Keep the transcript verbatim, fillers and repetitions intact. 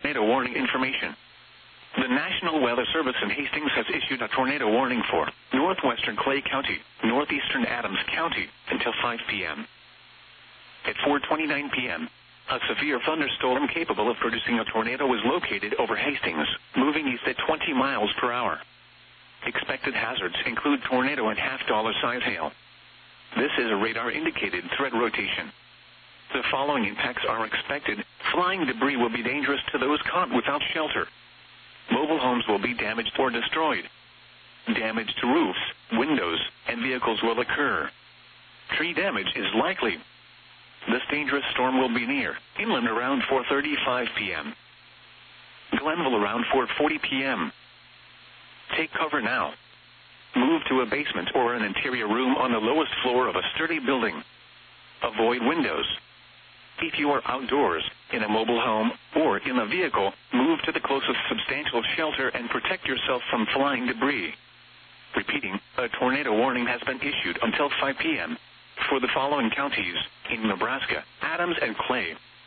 tornado warning information. The National Weather Service in Hastings has issued a tornado warning for northwestern Clay County, northeastern Adams County, until five p.m. At four twenty-nine p.m., a severe thunderstorm capable of producing a tornado was located over Hastings, moving east at twenty miles per hour. Expected hazards include tornado and half-dollar size hail. This is a radar-indicated threat rotation. The following impacts are expected. Flying debris will be dangerous to those caught without shelter. Mobile homes will be damaged or destroyed. Damage to roofs, windows, and vehicles will occur. Tree damage is likely. This dangerous storm will be near inland around four thirty-five p.m. Glenville around four forty p.m. Take cover now. Move to a basement or an interior room on the lowest floor of a sturdy building. Avoid windows. If you are outdoors, in a mobile home, or in a vehicle, move to the closest substantial shelter and protect yourself from flying debris. Repeating, a tornado warning has been issued until five p.m. for the following counties in Nebraska: Adams and Clay,